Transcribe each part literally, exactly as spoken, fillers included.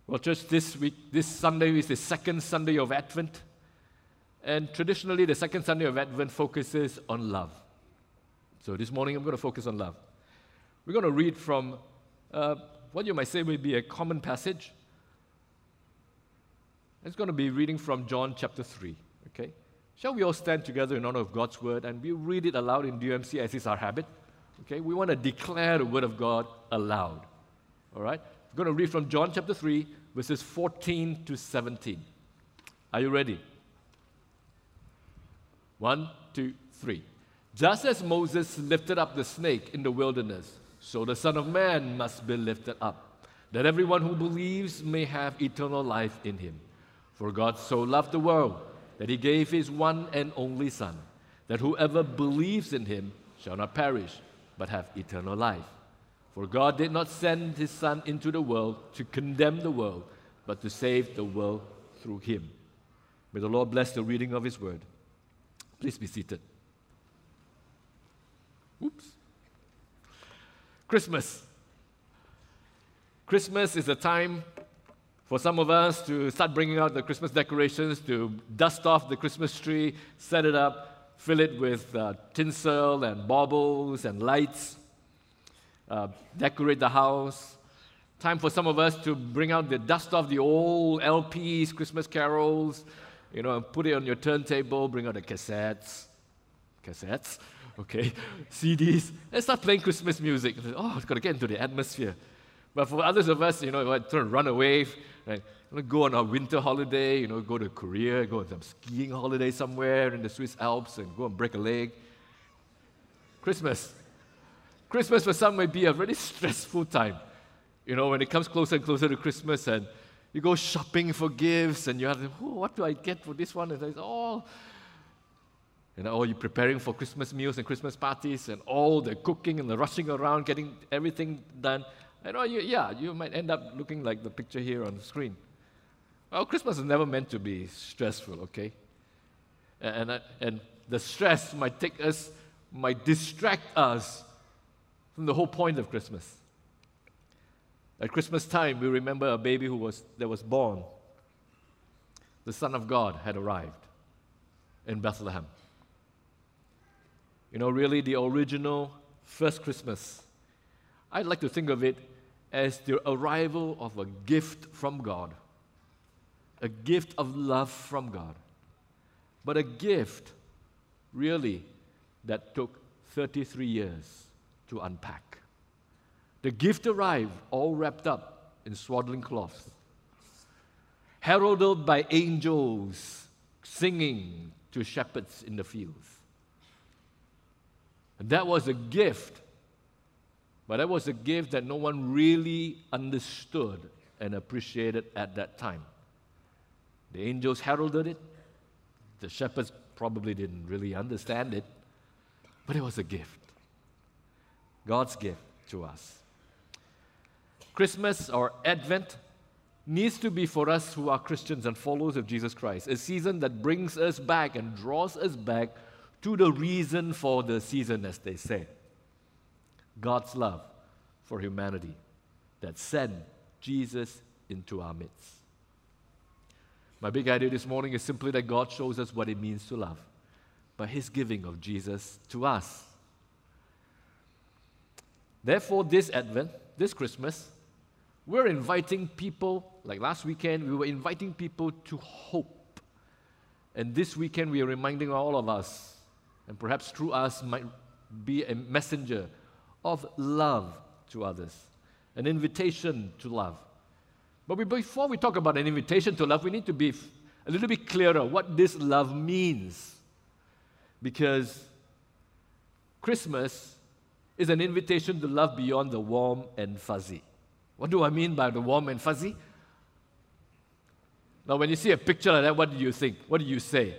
Well, church, this week, this Sunday is the second Sunday of Advent. And traditionally, the second Sunday of Advent focuses on love. So this morning, I'm going to focus on love. We're going to read from uh, what you might say may be a common passage. It's going to be reading from John chapter three. Okay? Shall we all stand together in honor of God's word and we read it aloud in D M C as is our habit? Okay? We want to declare the word of God aloud. All right? We're going to read from John chapter three, verses fourteen to seventeen. Are you ready? One, two, three. Just as Moses lifted up the snake in the wilderness, so the Son of Man must be lifted up, that everyone who believes may have eternal life in him. For God so loved the world that he gave his one and only Son, that whoever believes in him shall not perish, but have eternal life. For God did not send his Son into the world to condemn the world, but to save the world through him. May the Lord bless the reading of his word. Please be seated. Oops. Christmas. Christmas is a time for some of us to start bringing out the Christmas decorations, to dust off the Christmas tree, set it up, fill it with uh, tinsel and baubles and lights, uh, decorate the house. Time for some of us to bring out the dust off the old L Ps, Christmas carols, you know, and put it on your turntable, bring out the cassettes, cassettes, okay, C Ds, and start playing Christmas music. Oh, it's got to get into the atmosphere. But for others of us, you know, trying to run away, right, go on our winter holiday, you know, go to Korea, go on some skiing holiday somewhere in the Swiss Alps and go and break a leg. Christmas. Christmas for some may be a very stressful time. You know, when it comes closer and closer to Christmas and you go shopping for gifts and you have to, oh, what do I get for this one? And it's all, you know, you're preparing for Christmas meals and Christmas parties and all the cooking and the rushing around, getting everything done. And oh, you, yeah, you might end up looking like the picture here on the screen. Well, Christmas is never meant to be stressful, okay? And, and, and the stress might take us, might distract us from the whole point of Christmas. At Christmas time, we remember a baby who was that was born. The Son of God had arrived in Bethlehem. You know, really the original first Christmas, I'd like to think of it as the arrival of a gift from God, a gift of love from God, but a gift, really, that took thirty-three years to unpack. The gift arrived all wrapped up in swaddling cloths, heralded by angels singing to shepherds in the fields. And that was a gift, but that was a gift that no one really understood and appreciated at that time. The angels heralded it. The shepherds probably didn't really understand it, but it was a gift. God's gift to us. Christmas or Advent needs to be for us who are Christians and followers of Jesus Christ, a season that brings us back and draws us back to the reason for the season, as they say. God's love for humanity that sent Jesus into our midst. My big idea this morning is simply that God shows us what it means to love by His giving of Jesus to us. Therefore, this Advent, this Christmas, we're inviting people, like last weekend, we were inviting people to hope. And this weekend, we are reminding all of us, and perhaps through us might be a messenger of love to others, an invitation to love. But we, before we talk about an invitation to love, we need to be a little bit clearer what this love means. Because Christmas is an invitation to love beyond the warm and fuzzy. What do I mean by the warm and fuzzy? Now, when you see a picture like that, what do you think? What do you say?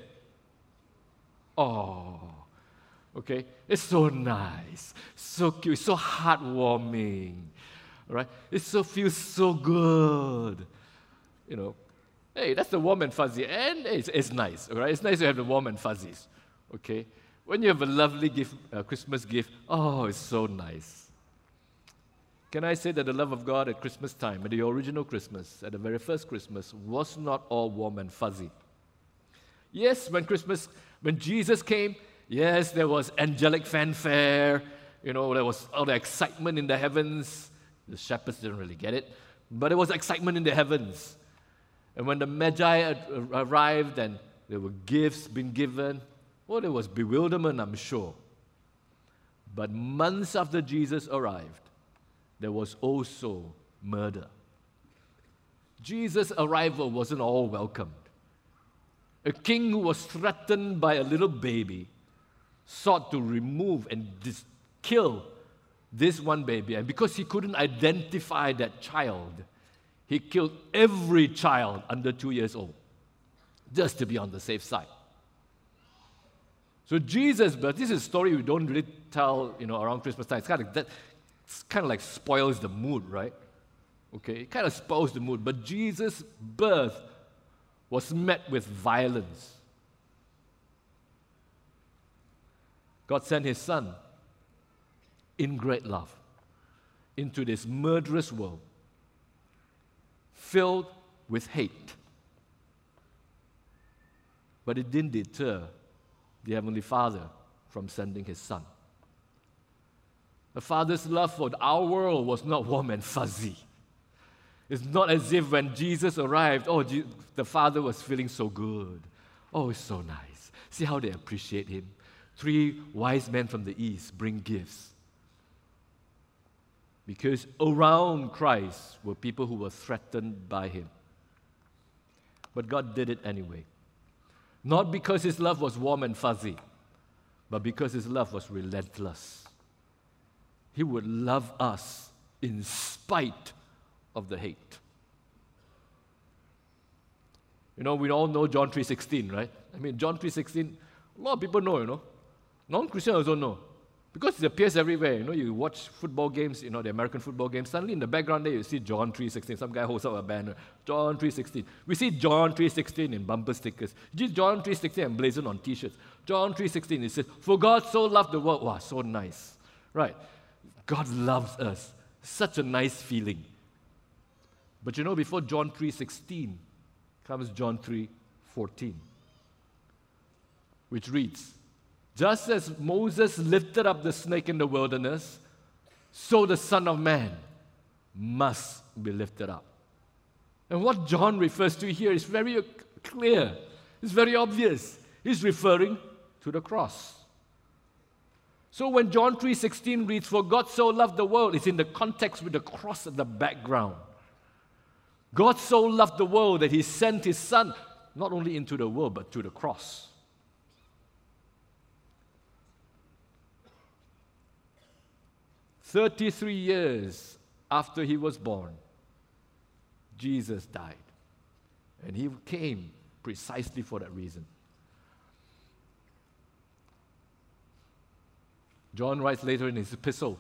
Oh, okay. It's so nice, so cute, so heartwarming, right? It so feels so good. You know, hey, that's the warm and fuzzy, and it's, it's nice, all right? It's nice to have the warm and fuzzies, okay? When you have a lovely gift, uh, Christmas gift, oh, it's so nice. Can I say that the love of God at Christmas time, at the original Christmas, at the very first Christmas, was not all warm and fuzzy? Yes, when Christmas, when Jesus came, yes, there was angelic fanfare, you know, there was all the excitement in the heavens. The shepherds didn't really get it, but there was excitement in the heavens. And when the Magi arrived and there were gifts being given, well, there was bewilderment, I'm sure. But months after Jesus arrived, there was also murder. Jesus' arrival wasn't all welcomed. A king who was threatened by a little baby sought to remove and dis- kill this one baby. And because he couldn't identify that child, he killed every child under two years old, just to be on the safe side. So Jesus' birth, this is a story we don't really tell, you know, around Christmas time. It's kind of that, it's kind of like spoils the mood, right? Okay, it kind of spoils the mood. But Jesus' birth was met with violence. God sent His Son in great love into this murderous world filled with hate. But it didn't deter the Heavenly Father from sending His Son. The Father's love for our world was not warm and fuzzy. It's not as if when Jesus arrived, oh, the Father was feeling so good. Oh, it's so nice. See how they appreciate Him. Three wise men from the east bring gifts. Because around Christ were people who were threatened by Him. But God did it anyway. Not because His love was warm and fuzzy, but because His love was relentless. He would love us in spite of the hate. You know, we all know John three sixteen, right? I mean, John three sixteen, a lot of people know, you know. Non-Christians also know. Because it appears everywhere. You know, you watch football games, you know, the American football games, suddenly in the background there you see John three sixteen. Some guy holds up a banner. John three sixteen. We see John three sixteen in bumper stickers. You see John three sixteen emblazoned on T-shirts. John three sixteen, it says, for God so loved the world. Wow, so nice. Right. God loves us. Such a nice feeling. But you know, before John three sixteen comes John three fourteen, which reads, just as Moses lifted up the snake in the wilderness, so the Son of Man must be lifted up. And what John refers to here is very clear. It's very obvious. He's referring to the cross. So when John three sixteen reads, for God so loved the world, it's in the context with the cross at the background. God so loved the world that He sent His Son not only into the world, but to the cross. thirty-three years after He was born, Jesus died. And He came precisely for that reason. John writes later in his epistle,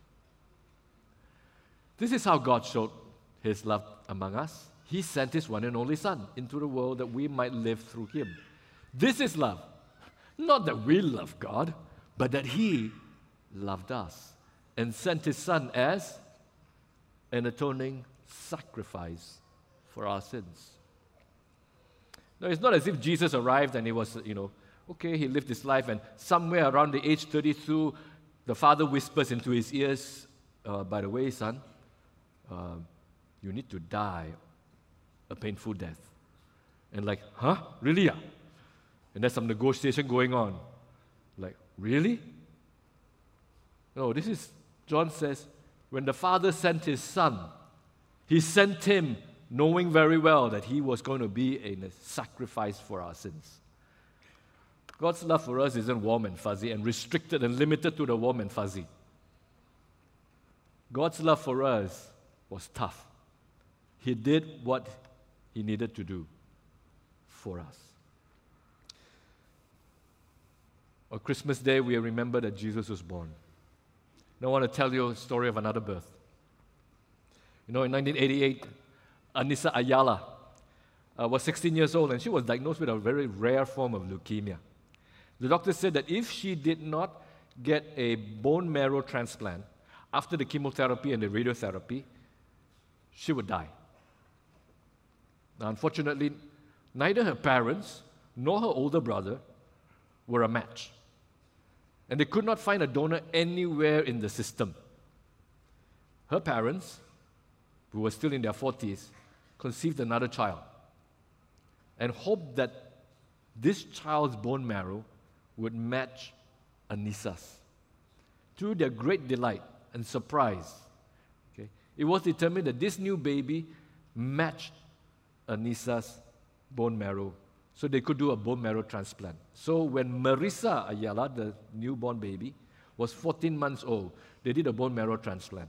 this is how God showed His love among us. He sent His one and only Son into the world that we might live through Him. This is love. Not that we love God, but that He loved us and sent His Son as an atoning sacrifice for our sins. Now, it's not as if Jesus arrived and He was, you know, okay, He lived His life, and somewhere around the age thirty-two, the Father whispers into His ears, uh, by the way, son, uh, you need to die a painful death. And like, huh? Really? Yeah? And there's some negotiation going on. Like, really? No, this is, John says, when the Father sent His Son, He sent Him knowing very well that He was going to be a sacrifice for our sins. God's love for us isn't warm and fuzzy and restricted and limited to the warm and fuzzy. God's love for us was tough. He did what He needed to do for us. On Christmas Day, we remember that Jesus was born. Now I want to tell you a story of another birth. You know, in nineteen eighty-eight, Anissa Ayala uh, was sixteen years old, and she was diagnosed with a very rare form of leukemia. The doctor said that if she did not get a bone marrow transplant, after the chemotherapy and the radiotherapy, she would die. Now, unfortunately, neither her parents nor her older brother were a match. And they could not find a donor anywhere in the system. Her parents, who were still in their forties, conceived another child and hoped that this child's bone marrow would match Anissa's. To their great delight and surprise, okay, it was determined that this new baby matched Anissa's bone marrow, so they could do a bone marrow transplant. So when Marissa Ayala, the newborn baby, was fourteen months old, they did a bone marrow transplant.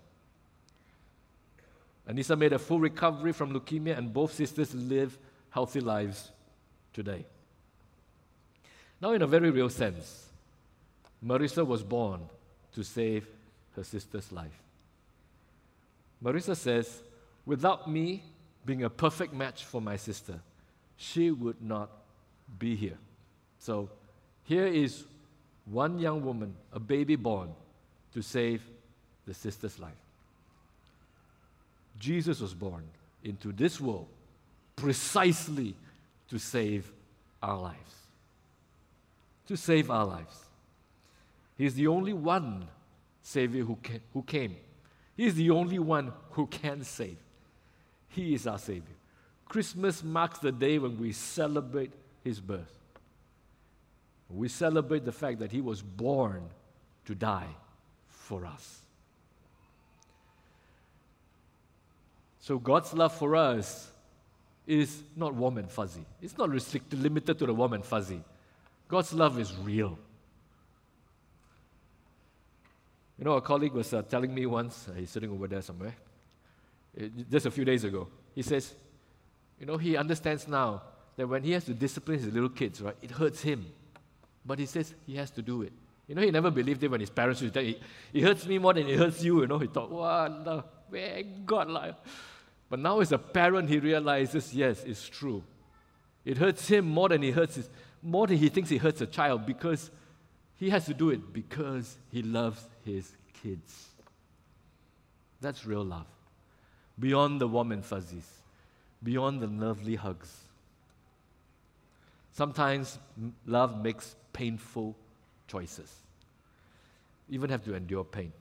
Anissa made a full recovery from leukemia, and both sisters live healthy lives today. Now, in a very real sense, Marissa was born to save her sister's life. Marissa says, without me being a perfect match for my sister, she would not be here. So here is one young woman, a baby born, to save the sister's life. Jesus was born into this world precisely to save our lives. To save our lives. He's the only one Savior who, can, who came. He's the only one who can save. He is our Savior. Christmas marks the day when we celebrate His birth. We celebrate the fact that He was born to die for us. So God's love for us is not warm and fuzzy. It's not restricted, limited to the warm and fuzzy. God's love is real. You know, a colleague was uh, telling me once, uh, he's sitting over there somewhere, uh, just a few days ago. He says, you know, he understands now that when he has to discipline his little kids, right, it hurts him. But he says he has to do it. You know, he never believed it when his parents would tell him, it hurts me more than it hurts you. You know, he thought, wow, no, where God like. But now as a parent, he realizes, yes, it's true. It hurts him more than it hurts his, more than he thinks it hurts a child, because he has to do it because he loves his kids. That's real love. Beyond the warm and fuzzies, beyond the lovely hugs. Sometimes love makes painful choices. You even have to endure pain.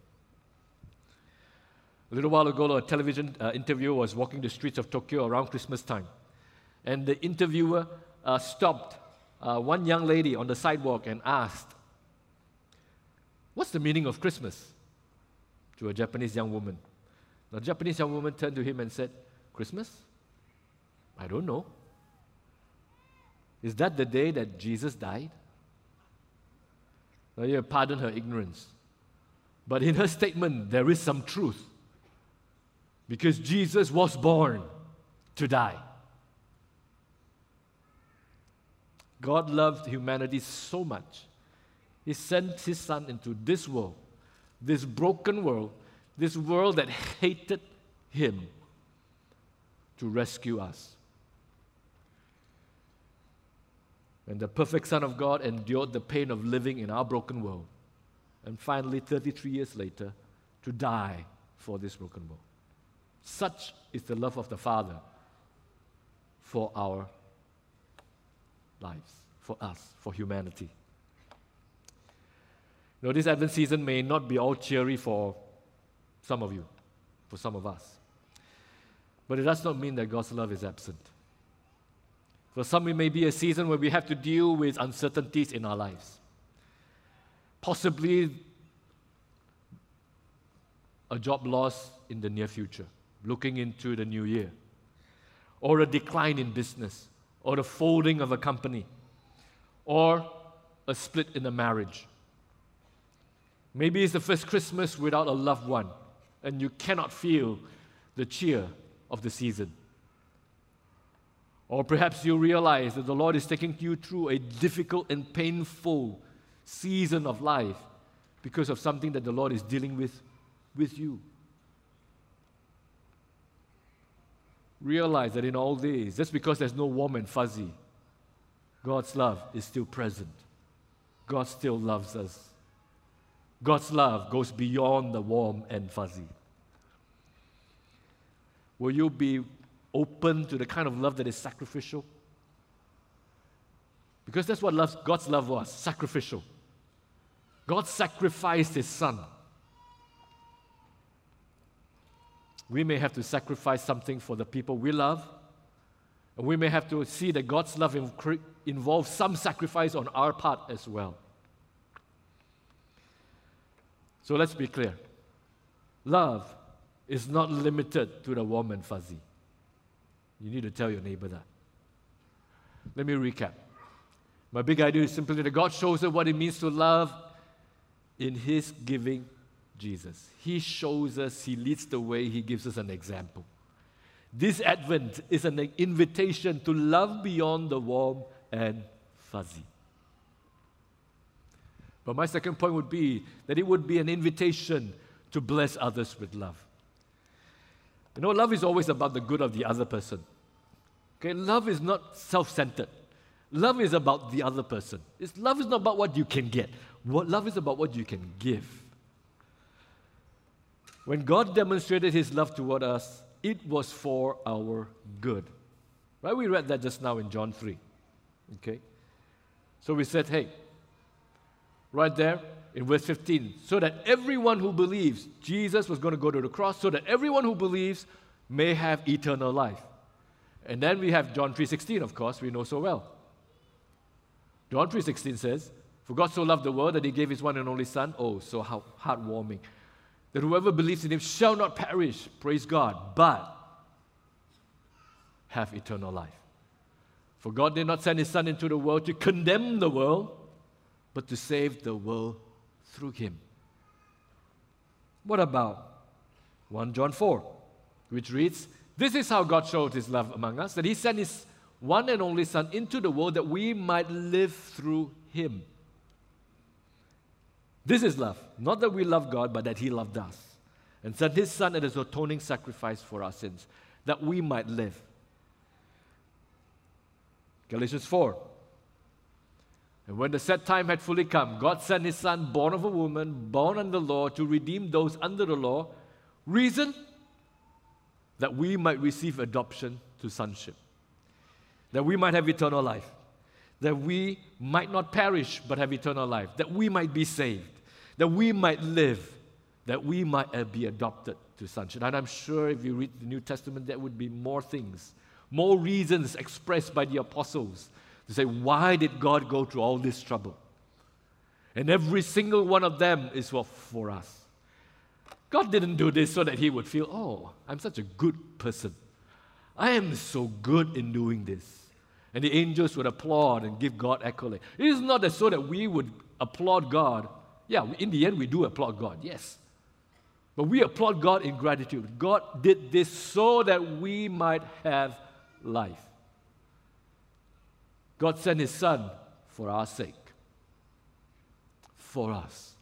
A little while ago, a television uh, interviewer was walking the streets of Tokyo around Christmas time. And the interviewer uh, stopped uh, one young lady on the sidewalk and asked, "What's the meaning of Christmas?" to a Japanese young woman. The Japanese young woman turned to him and said, "Christmas? I don't know. Is that the day that Jesus died?" Now, you pardon her ignorance. But in her statement, there is some truth. Because Jesus was born to die. God loved humanity so much, He sent His Son into this world, this broken world, this world that hated Him, to rescue us. And the perfect Son of God endured the pain of living in our broken world. And finally, thirty-three years later, to die for this broken world. Such is the love of the Father for our lives, for us, for humanity. You know, this Advent season may not be all cheery for some of you, for some of us. But it does not mean that God's love is absent. For some, it may be a season where we have to deal with uncertainties in our lives. Possibly a job loss in the near future, looking into the new year, or a decline in business, or the folding of a company, or a split in a marriage. Maybe it's the first Christmas without a loved one, and you cannot feel the cheer of the season. Or perhaps you realize that the Lord is taking you through a difficult and painful season of life because of something that the Lord is dealing with with you. Realize that in all days, just because there's no warm and fuzzy, God's love is still present. God still loves us. God's love goes beyond the warm and fuzzy. Will you be open to the kind of love that is sacrificial? Because that's what love, God's love was, sacrificial. God sacrificed His Son. We may have to sacrifice something for the people we love, and we may have to see that God's love involves some sacrifice on our part as well. So let's be clear. Love is not limited to the warm and fuzzy. You need to tell your neighbor that. Let me recap. My big idea is simply that God shows us what it means to love in His giving Jesus. He shows us, He leads the way, He gives us an example. This Advent is an invitation to love beyond the warm and fuzzy. But my second point would be that it would be an invitation to bless others with love. You know, love is always about the good of the other person. Okay, love is not self-centered. Love is about the other person. It's, love is not about what you can get. What, love is about what you can give. When God demonstrated His love toward us, it was for our good. Right? We read that just now in John three. Okay? So we said, hey, right there in verse fifteen, so that everyone who believes Jesus was going to go to the cross, so that everyone who believes may have eternal life. And then we have John three sixteen, of course, we know so well. John three sixteen says, for God so loved the world that He gave His one and only Son. Oh, so how heartwarming. That whoever believes in Him shall not perish, praise God, but have eternal life. For God did not send His Son into the world to condemn the world, but to save the world through Him. What about First John four, which reads, this is how God showed His love among us, that He sent His one and only Son into the world that we might live through Him. This is love, not that we love God, but that He loved us and sent His Son as an atoning sacrifice for our sins, that we might live. Galatians four. And when the set time had fully come, God sent His Son, born of a woman, born under the law, to redeem those under the law. Reason? That we might receive adoption to sonship. That we might have eternal life. That we might not perish, but have eternal life. That we might be saved. That we might live. That we might be adopted to sonship. And I'm sure if you read the New Testament, there would be more things, more reasons expressed by the apostles to say, why did God go through all this trouble? And every single one of them is for, for us. God didn't do this so that He would feel, oh, I'm such a good person. I am so good in doing this. And the angels would applaud and give God accolade. It is not that so that we would applaud God. Yeah, in the end, we do applaud God, yes. But we applaud God in gratitude. God did this so that we might have life. God sent His Son for our sake. For us.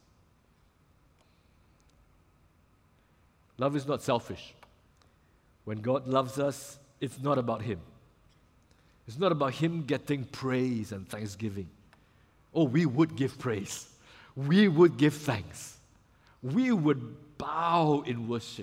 Love is not selfish. When God loves us, it's not about Him. It's not about Him getting praise and thanksgiving. Oh, we would give praise. We would give thanks. We would bow in worship.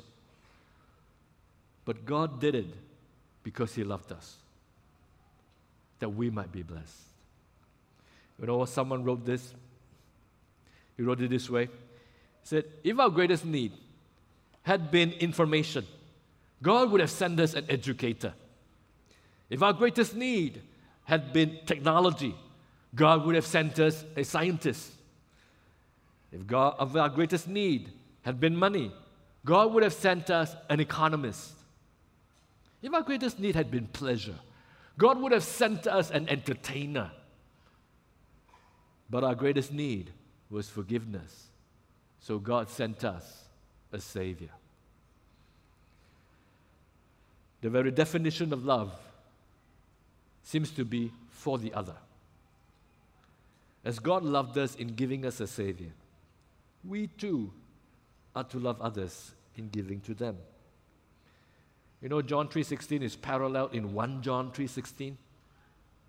But God did it because He loved us, that we might be blessed. You know, someone wrote this. He wrote it this way. He said, if our greatest need had been information, God would have sent us an educator. If our greatest need had been technology, God would have sent us a scientist. If, God, if our greatest need had been money, God would have sent us an economist. If our greatest need had been pleasure, God would have sent us an entertainer. But our greatest need was forgiveness. So God sent us a Savior. The very definition of love seems to be for the other. As God loved us in giving us a Savior, we too are to love others in giving to them. You know, John three sixteen is paralleled in First John three sixteen,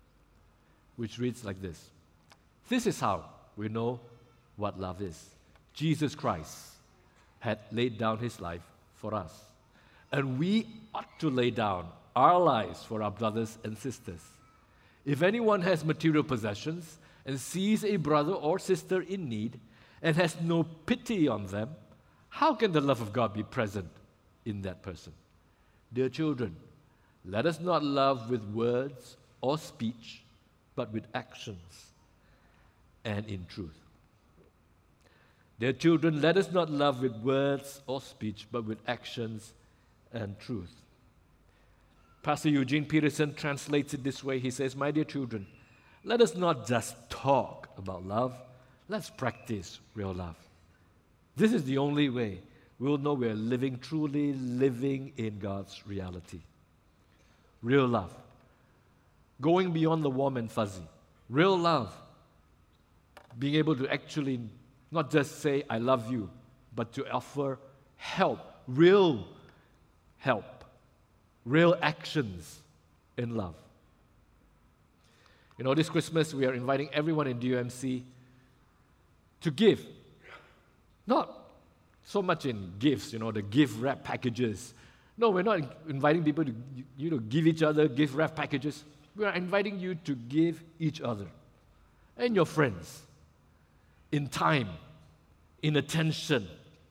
which reads like this. This is how we know what love is. Jesus Christ had laid down his life for us. And we ought to lay down our lives for our brothers and sisters. If anyone has material possessions and sees a brother or sister in need and has no pity on them, how can the love of God be present in that person? Dear children, let us not love with words or speech, but with actions and in truth. Dear children, let us not love with words or speech, but with actions and truth. Pastor Eugene Peterson translates it this way. He says, my dear children, let us not just talk about love, let's practice real love. This is the only way we'll know we're living, truly living in God's reality. Real love. Going beyond the warm and fuzzy. Real love. Being able to actually not just say, I love you, but to offer help. Real help. Real actions in love. You know, this Christmas we are inviting everyone in D U M C to give. Not so much in gifts, you know, the gift wrap packages. No, we're not inviting people to, you know, give each other gift wrap packages. We are inviting you to give each other and your friends in time, in attention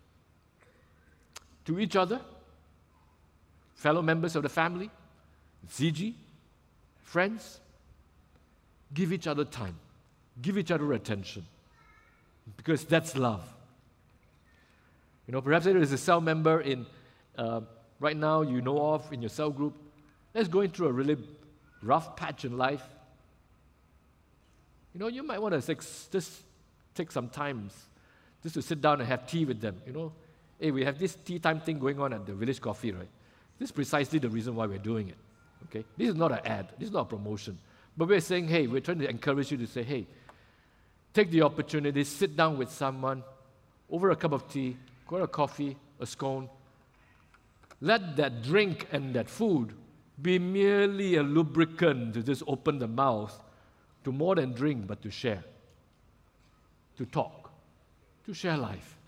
to each other, fellow members of the family, Z G, friends. Give each other time. Give each other attention. Because that's love. You know, perhaps there is a cell member in, uh, right now you know of in your cell group that's going through a really rough patch in life. You know, you might want to just take some time just to sit down and have tea with them. You know, hey, we have this tea time thing going on at the Village Coffee, right? This is precisely the reason why we're doing it. Okay? This is not an ad. This is not a promotion. But we're saying, hey, we're trying to encourage you to say, hey, take the opportunity, sit down with someone over a cup of tea, go to a coffee, a scone. Let that drink and that food be merely a lubricant to just open the mouth to more than drink, but to share, to talk, to share life.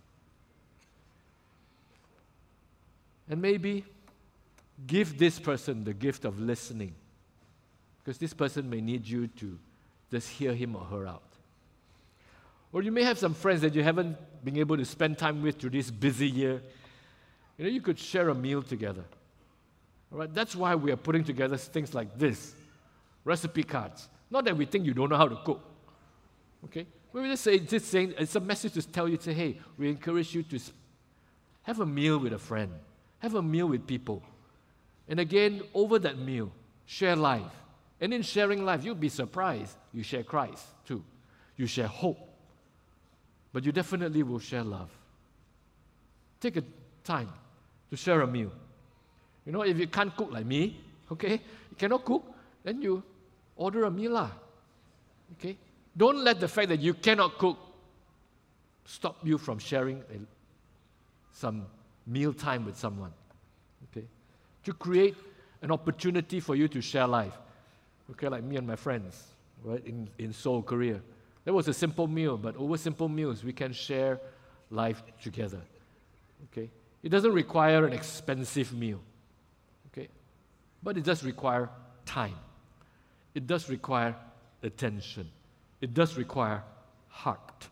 And maybe give this person the gift of listening, because this person may need you to just hear him or her out. Or you may have some friends that you haven't been able to spend time with through this busy year. You know, you could share a meal together. All right? That's why we are putting together things like this, recipe cards. Not that we think you don't know how to cook. Okay? We're just, say, just saying, it's a message to tell you, say, hey, we encourage you to have a meal with a friend. Have a meal with people. And again, over that meal, share life. And in sharing life, you'll be surprised. You share Christ too. You share hope. But you definitely will share love. Take a time to share a meal. You know, if you can't cook like me, okay, you cannot cook, then you order a meal lah. Okay? Don't let the fact that you cannot cook stop you from sharing a, some meal time with someone. Okay? To create an opportunity for you to share life. Okay, like me and my friends, right, in, in Seoul, Korea. That was a simple meal, but over simple meals, we can share life together. Okay? It doesn't require an expensive meal. Okay? But it does require time. It does require attention. It does require heart.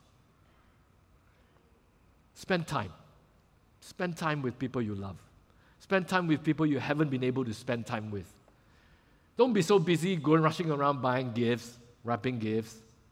Spend time. Spend time with people you love. Spend time with people you haven't been able to spend time with. Don't be so busy going rushing around buying gifts, wrapping gifts.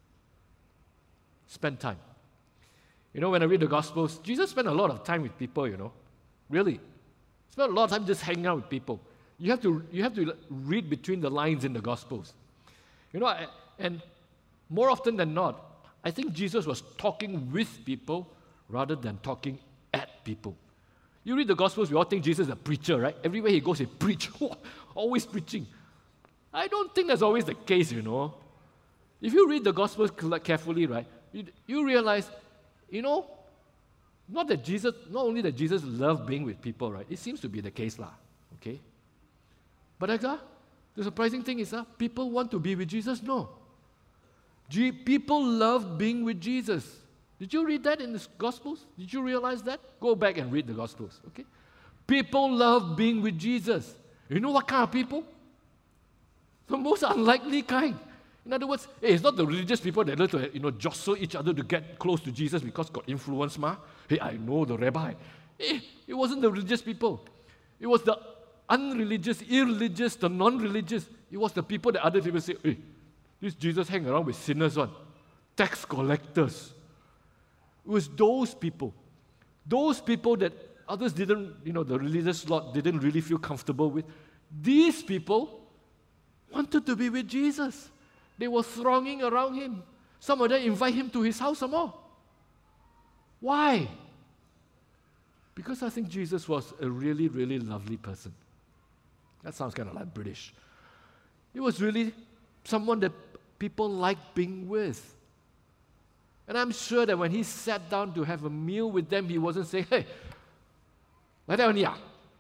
Spend time. You know, when I read the Gospels, Jesus spent a lot of time with people, you know. Really. Spent a lot of time just hanging out with people. You have to, you have to read between the lines in the Gospels. You know, and more often than not, I think Jesus was talking with people rather than talking at people. You read the Gospels, we all think Jesus is a preacher, right? Everywhere he goes, he preach. Always preaching. I don't think that's always the case, you know. If you read the Gospels carefully, right, you, you realize, you know, not that Jesus, not only that Jesus loved being with people, right? It seems to be the case, lah. Okay. But uh, the surprising thing is, uh, people want to be with Jesus? No. G- people love being with Jesus. Did you read that in the Gospels? Did you realize that? Go back and read the Gospels, okay? People love being with Jesus. You know what kind of people? The most unlikely kind. In other words, hey, it's not the religious people that love to, you know, jostle each other to get close to Jesus because got influence, ma. Hey, I know the rabbi. Hey, it wasn't the religious people. It was the unreligious, irreligious, the non-religious. It was the people that other people say, hey, this Jesus hang around with sinners on, tax collectors. It was those people. Those people that others didn't, you know, the religious lot didn't really feel comfortable with. These people wanted to be with Jesus. They were thronging around him. Some of them invite him to his house some more. Why? Because I think Jesus was a really, really lovely person. That sounds kind of like British. He was really someone that people liked being with. And I'm sure that when he sat down to have a meal with them, he wasn't saying, hey, like that only, ah.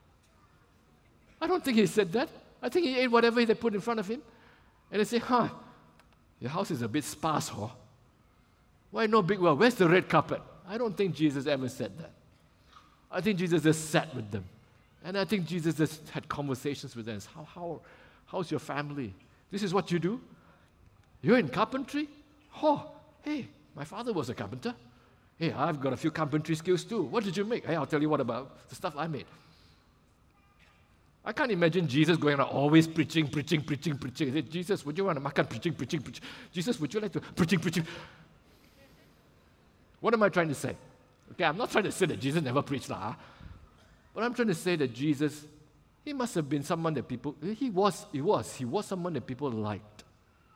I don't think he said that. I think he ate whatever they put in front of him. And they say, huh, your house is a bit sparse, huh? Why no big well? Where's the red carpet? I don't think Jesus ever said that. I think Jesus just sat with them. And I think Jesus just had conversations with them. How, how, how's your family? This is what you do? You're in carpentry? Oh, hey, my father was a carpenter. Hey, I've got a few carpentry skills too. What did you make? Hey, I'll tell you what about the stuff I made. I can't imagine Jesus going around always preaching, preaching, preaching, preaching. Say, Jesus, would you want to makan? Preaching, preaching, preaching. Jesus, would you like to preaching, preaching? What am I trying to say? Okay, I'm not trying to say that Jesus never preached, lah. But I'm trying to say that Jesus, he must have been someone that people, he was, he was, he was someone that people liked.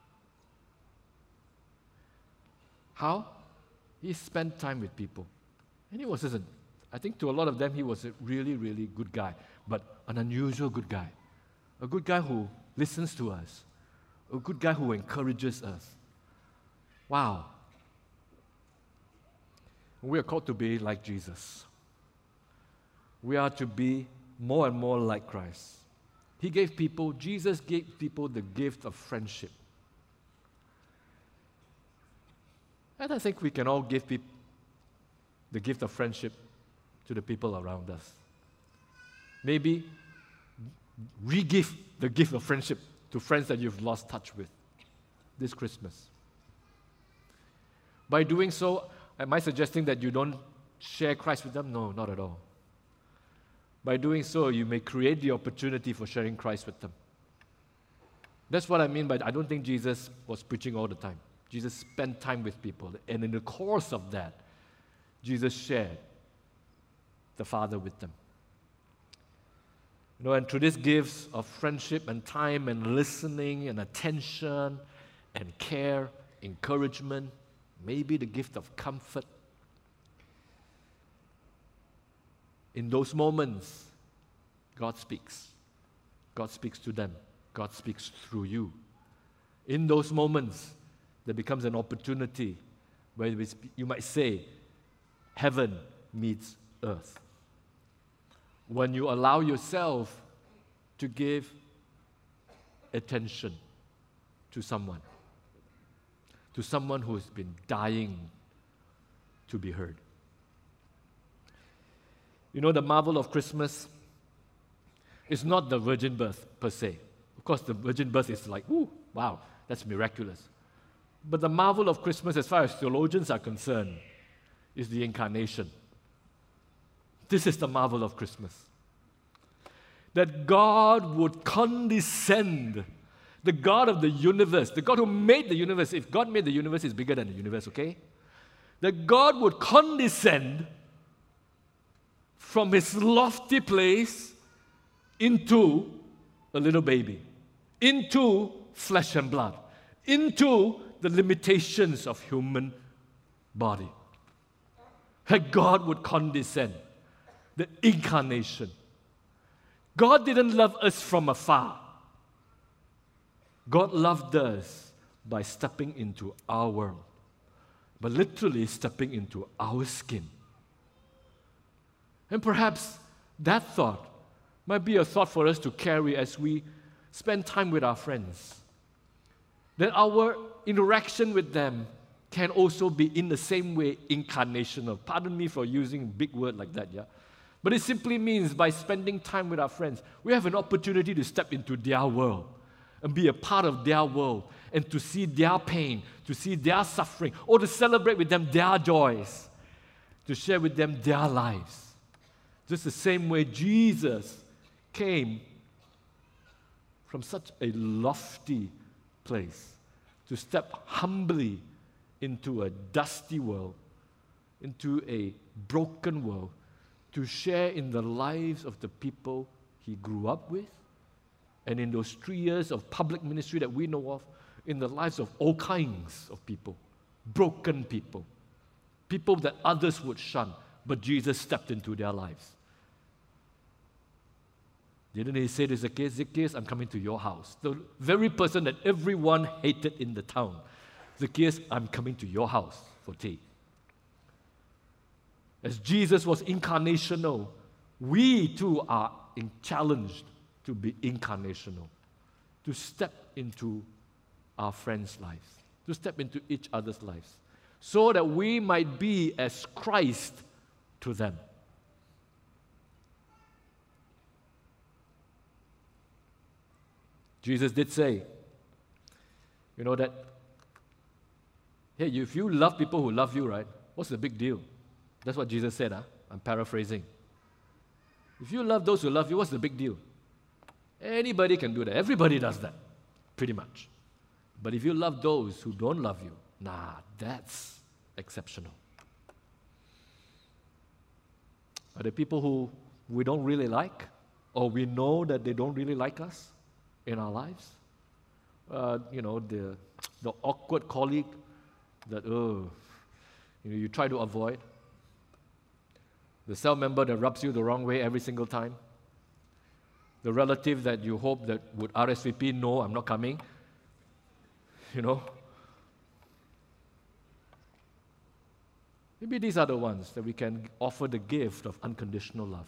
How? He spent time with people. And he was, just a, I think to a lot of them, he was a really, really good guy, but an unusual good guy. A good guy who listens to us. A good guy who encourages us. Wow. We are called to be like Jesus. We are to be more and more like Christ. He gave people, Jesus gave people the gift of friendship. And I think we can all give people the gift of friendship to the people around us. Maybe re-give the gift of friendship to friends that you've lost touch with this Christmas. By doing so, am I suggesting that you don't share Christ with them? No, not at all. By doing so, you may create the opportunity for sharing Christ with them. That's what I mean by I don't think Jesus was preaching all the time. Jesus spent time with people, and in the course of that, Jesus shared the Father with them. You know, and through these gifts of friendship and time and listening and attention and care, encouragement, maybe the gift of comfort, in those moments, God speaks. God speaks to them. God speaks through you. In those moments, there becomes an opportunity where you might say, heaven meets earth. When you allow yourself to give attention to someone, to someone who's been dying to be heard. You know, the marvel of Christmas is not the virgin birth per se. Of course, the virgin birth is like, ooh, wow, that's miraculous. But the marvel of Christmas, as far as theologians are concerned, is the incarnation. This is the marvel of Christmas. That God would condescend, the God of the universe, the God who made the universe. If God made the universe, it's bigger than the universe, okay? That God would condescend from his lofty place into a little baby, into flesh and blood, into the limitations of human body. That God would condescend, the incarnation. God didn't love us from afar. God loved us by stepping into our world, but literally stepping into our skin. And perhaps that thought might be a thought for us to carry as we spend time with our friends. That our interaction with them can also be in the same way incarnational. Pardon me for using a big word like that, yeah? But it simply means by spending time with our friends, we have an opportunity to step into their world and be a part of their world and to see their pain, to see their suffering, or to celebrate with them their joys, to share with them their lives. Just the same way Jesus came from such a lofty place to step humbly into a dusty world, into a broken world, to share in the lives of the people he grew up with, and in those three years of public ministry that we know of, in the lives of all kinds of people, broken people, people that others would shun, but Jesus stepped into their lives. Didn't he say to Zacchaeus, Zacchaeus, I'm coming to your house? The very person that everyone hated in the town. Zacchaeus, I'm coming to your house for tea. As Jesus was incarnational, we too are in- challenged to be incarnational, to step into our friends' lives, to step into each other's lives, so that we might be as Christ to them. Jesus did say, you know, that, hey, if you love people who love you, right, what's the big deal? That's what Jesus said, huh? I'm paraphrasing. If you love those who love you, what's the big deal? Anybody can do that. Everybody does that, pretty much. But if you love those who don't love you, nah, that's exceptional. Are there people who we don't really like, or we know that they don't really like us in our lives? Uh, you know, the, the awkward colleague that, oh, you know, you try to avoid. The cell member that rubs you the wrong way every single time. The relative that you hope that would R S V P, no, I'm not coming. You know? Maybe these are the ones that we can offer the gift of unconditional love.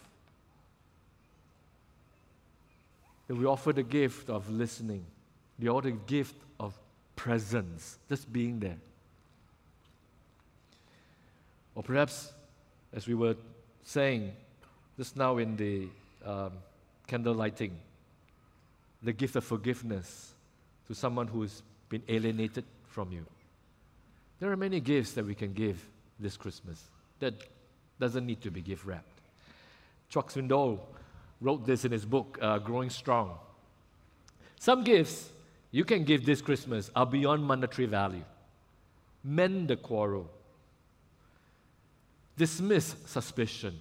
That we offer the gift of listening. We offer the gift of presence, just being there. Or perhaps, as we were saying just now in the um, candle lighting, the gift of forgiveness to someone who's been alienated from you. There are many gifts that we can give this Christmas that doesn't need to be gift wrapped. Chuck Swindoll wrote this in his book, uh, Growing Strong. Some gifts you can give this Christmas are beyond monetary value. Mend the quarrel. Dismiss suspicion.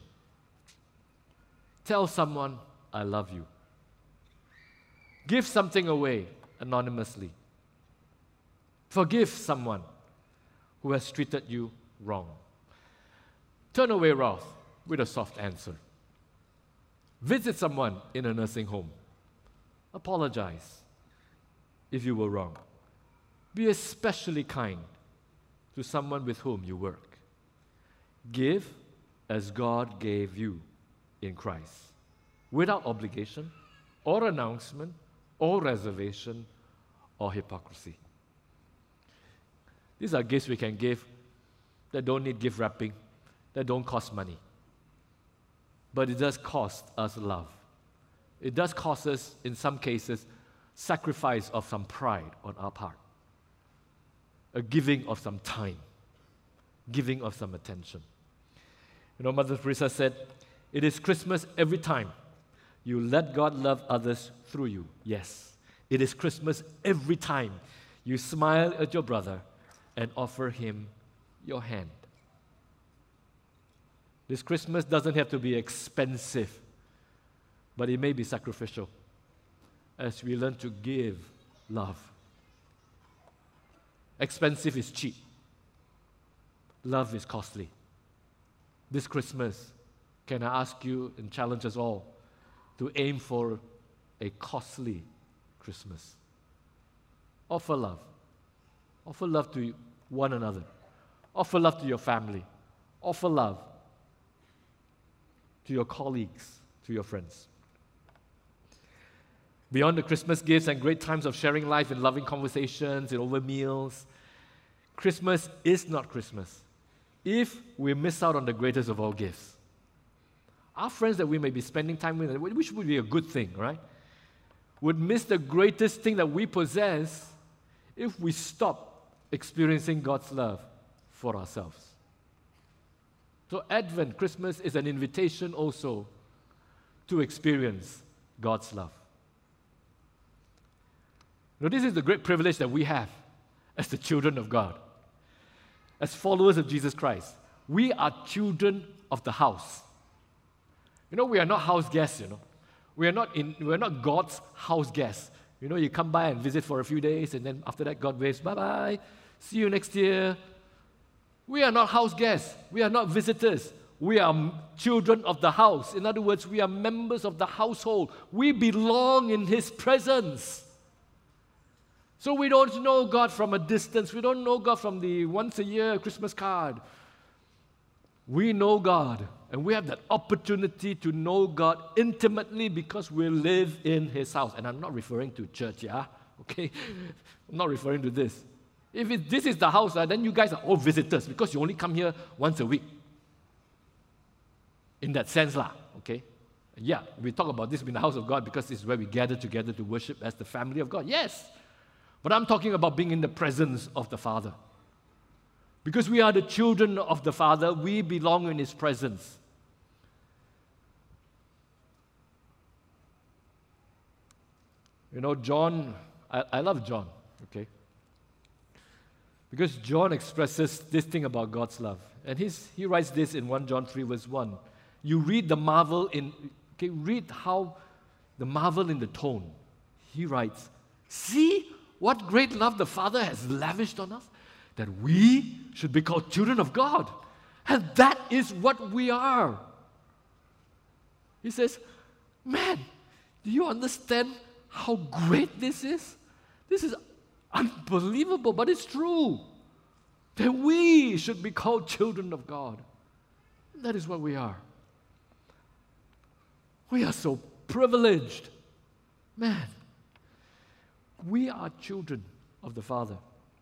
Tell someone, I love you. Give something away anonymously. Forgive someone who has treated you wrong. Turn away wrath with a soft answer. Visit someone in a nursing home. Apologize if you were wrong. Be especially kind to someone with whom you work. Give as God gave you in Christ, without obligation or announcement or reservation or hypocrisy. These are gifts we can give that don't need gift wrapping, that don't cost money. But it does cost us love. It does cost us, in some cases, sacrifice of some pride on our part, a giving of some time, giving of some attention. You know, Mother Teresa said, it is Christmas every time you let God love others through you. Yes, it is Christmas every time you smile at your brother and offer him your hand. This Christmas doesn't have to be expensive, but it may be sacrificial as we learn to give love. Expensive is cheap. Love is costly. This Christmas, can I ask you and challenge us all to aim for a costly Christmas? Offer love. Offer love to one another. Offer love to your family. Offer love to your colleagues, to your friends. Beyond the Christmas gifts and great times of sharing life and loving conversations and over meals, Christmas is not Christmas if we miss out on the greatest of all gifts. Our friends that we may be spending time with, which would be a good thing, right, would miss the greatest thing that we possess if we stop experiencing God's love for ourselves. So Advent, Christmas, is an invitation also to experience God's love. Now, this is the great privilege that we have as the children of God, as followers of Jesus Christ. We are children of the house. You know, we are not house guests, you know. We are not in, we are not God's house guests. You know, you come by and visit for a few days, and then after that, God waves, bye-bye, see you next year. We are not house guests. We are not visitors. We are children of the house. In other words, we are members of the household. We belong in His presence. So we don't know God from a distance. We don't know God from the once-a-year Christmas card. We know God, and we have that opportunity to know God intimately because we live in His house. And I'm not referring to church, yeah? Okay? I'm not referring to this. If it, this is the house, uh, then you guys are all visitors because you only come here once a week. In that sense, lah, okay? Yeah, we talk about this in the house of God because it's where we gather together to worship as the family of God. Yes, but I'm talking about being in the presence of the Father. Because we are the children of the Father, we belong in His presence. You know, John, I, I love John, okay? Because John expresses this thing about God's love. And he's, he writes this in First John three, verse one. You read the marvel in, okay, read how the marvel in the tone. He writes, see what great love the Father has lavished on us, that we should be called children of God. And that is what we are. He says, man, do you understand how great this is? This is unbelievable, but it's true. That we should be called children of God. That is what we are. We are so privileged. Man, we are children of the Father.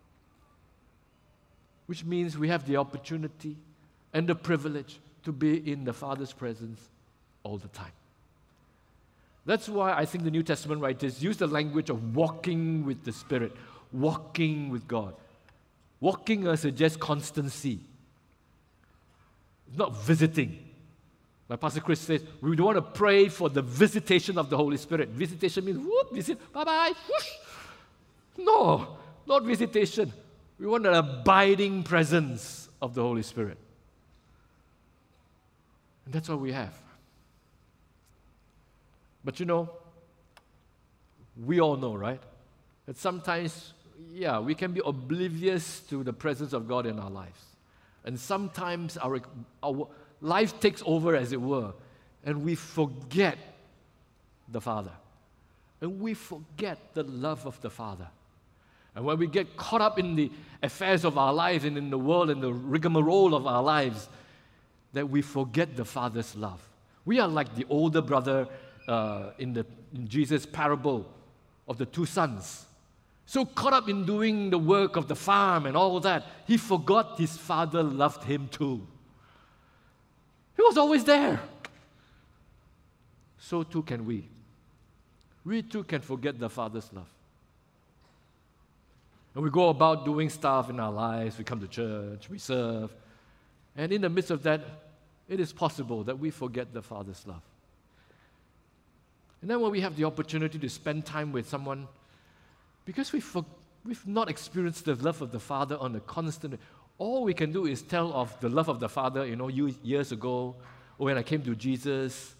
Which means we have the opportunity and the privilege to be in the Father's presence all the time. That's why I think the New Testament writers use the language of walking with the Spirit, walking with God. Walking uh, suggests constancy. It's not visiting. Like Pastor Chris says, we don't want to pray for the visitation of the Holy Spirit. Visitation means, whoop, visit, bye-bye, whoosh. No, not visitation. We want an abiding presence of the Holy Spirit. And that's what we have. But you know, we all know, right? That sometimes, yeah, we can be oblivious to the presence of God in our lives. And sometimes our, our life takes over, as it were, and we forget the Father. And we forget the love of the Father. And when we get caught up in the affairs of our lives and in the world and the rigmarole of our lives, that we forget the Father's love. We are like the older brother uh, in, the, in Jesus' parable of the two sons. So caught up in doing the work of the farm and all that, he forgot his father loved him too. He was always there. So too can we. We too can forget the Father's love. And we go about doing stuff in our lives, we come to church, we serve, and in the midst of that, it is possible that we forget the Father's love. And then when we have the opportunity to spend time with someone, because we've, we've not experienced the love of the Father on a constant, all we can do is tell of the love of the Father, you know, years ago, or when I came to Jesus.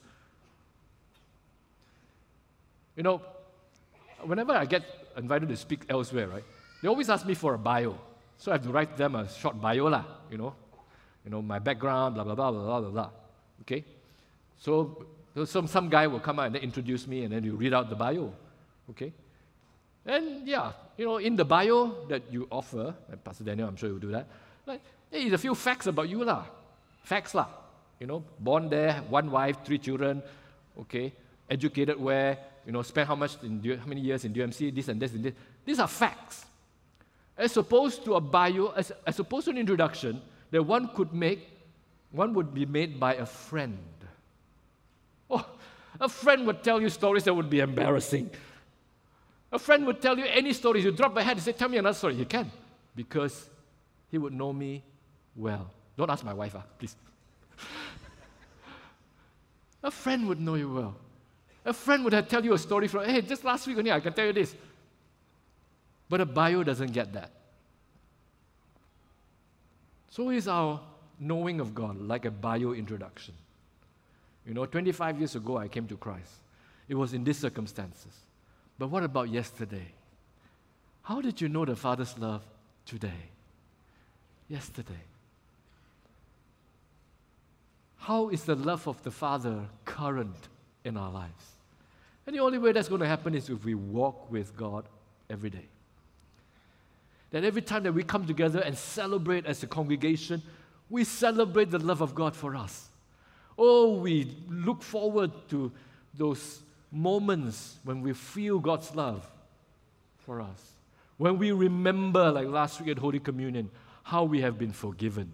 You know, whenever I get invited to speak elsewhere, right, they always ask me for a bio. So I have to write them a short bio, lah, you know. You know, my background, blah, blah, blah, blah, blah, blah. Okay? So, so some, some guy will come out and then introduce me, and then you read out the bio. Okay? And yeah, you know, in the bio that you offer, and Pastor Daniel, I'm sure you'll do that, like, hey, there's a few facts about you, lah. Facts, lah. You know, born there, one wife, three children, okay, educated where, you know, spent how much in, how many years in D M C, this and this and this. These are facts. As opposed to a bio, as, as opposed to an introduction that one could make, one would be made by a friend. Oh, a friend would tell you stories that would be embarrassing. A friend would tell you any stories. You drop a head and say, tell me another story. He can, because he would know me well. Don't ask my wife, ah, please. A friend would know you well. A friend would have tell you a story from, hey, just last week only, I can tell you this. But a bio doesn't get that. So is our knowing of God like a bio introduction. You know, twenty-five years ago, I came to Christ. It was in these circumstances. But what about yesterday? How did you know the Father's love today? Yesterday. How is the love of the Father current in our lives? And the only way that's going to happen is if we walk with God every day. That every time that we come together and celebrate as a congregation, we celebrate the love of God for us. Oh, we look forward to those moments when we feel God's love for us. When we remember, like last week at Holy Communion, how we have been forgiven.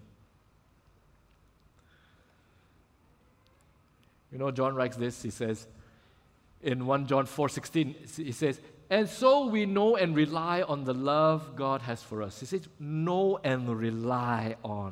You know, John writes this, he says, in First John four sixteen, he says, and so we know and rely on the love God has for us. He says, know and rely on.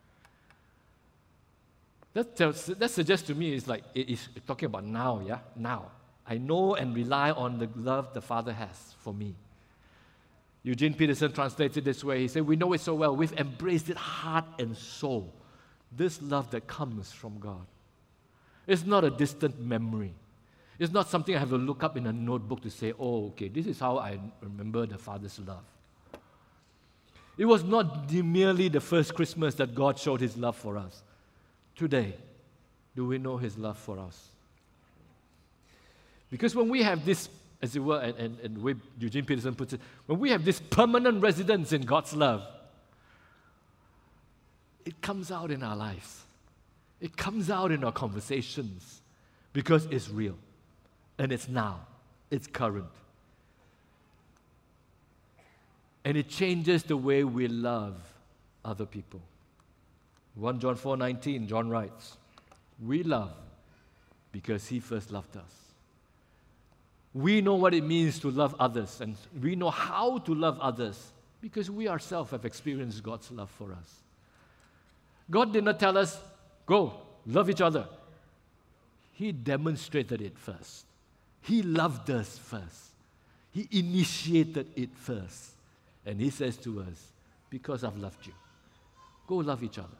That, tells, that suggests to me it's like, it is talking about now, yeah? Now. I know and rely on the love the Father has for me. Eugene Peterson translates it this way. He said, we know it so well. We've embraced it heart and soul. This love that comes from God. It's not a distant memory. It's not something I have to look up in a notebook to say, oh, okay, this is how I remember the Father's love. It was not merely the first Christmas that God showed His love for us. Today, do we know His love for us? Because when we have this, as it were, and, and, and the way Eugene Peterson puts it, when we have this permanent residence in God's love, it comes out in our lives. It comes out in our conversations because it's real. And it's now. It's current. And it changes the way we love other people. First John four nineteen, John writes, we love because He first loved us. We know what it means to love others, and we know how to love others because we ourselves have experienced God's love for us. God did not tell us, go, love each other. He demonstrated it first. He loved us first. He initiated it first. And He says to us, because I've loved you, go love each other.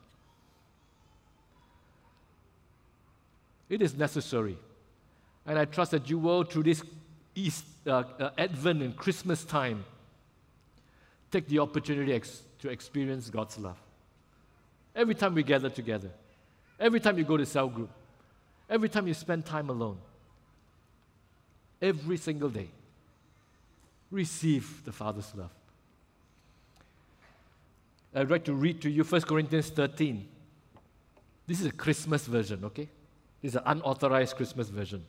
It is necessary. And I trust that you will, through this East, uh, uh, Advent and Christmas time, take the opportunity ex- to experience God's love. Every time we gather together, every time you go to cell group, every time you spend time alone, every single day, receive the Father's love. I'd like to read to you First Corinthians thirteen. This is a Christmas version, okay? This is an unauthorized Christmas version.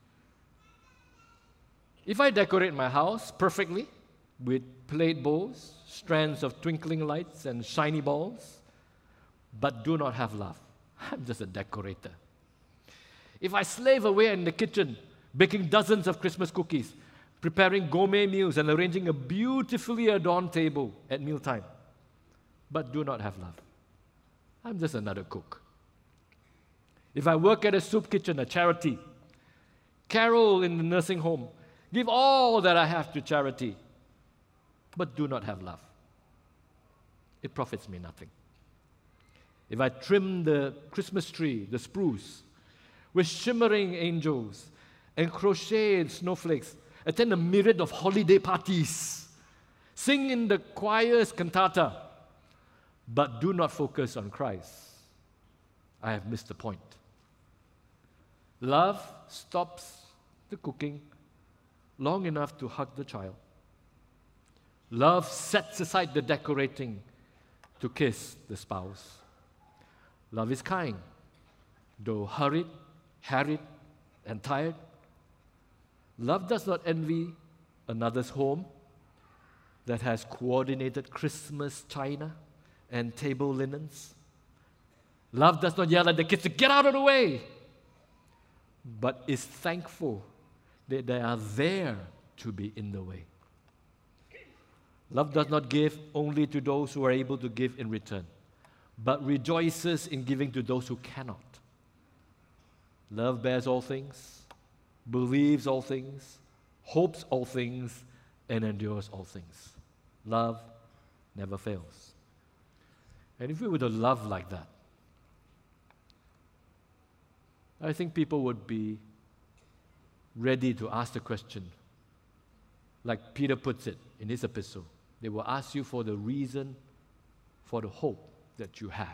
If I decorate my house perfectly with plate bowls, strands of twinkling lights, and shiny balls, but do not have love, I'm just a decorator. If I slave away in the kitchen, baking dozens of Christmas cookies, preparing gourmet meals, and arranging a beautifully adorned table at mealtime, but do not have love, I'm just another cook. If I work at a soup kitchen, a charity, carol in the nursing home, give all that I have to charity, but do not have love, it profits me nothing. If I trim the Christmas tree, the spruce, with shimmering angels and crocheted snowflakes, attend a myriad of holiday parties, sing in the choir's cantata, but do not focus on Christ, I have missed the point. Love stops the cooking long enough to hug the child. Love sets aside the decorating to kiss the spouse. Love is kind, though hurried, harried, and tired. Love does not envy another's home. that has coordinated Christmas china and table linens. Love does not yell at the kids to get out of the way, but is thankful that they are there to be in the way. Love does not give only to those who are able to give in return, but rejoices in giving to those who cannot. Love bears all things, believes all things, hopes all things, and endures all things. Love never fails. And if we were to love like that, I think people would be ready to ask the question, like Peter puts it in his epistle. They will ask you for the reason for the hope that you have,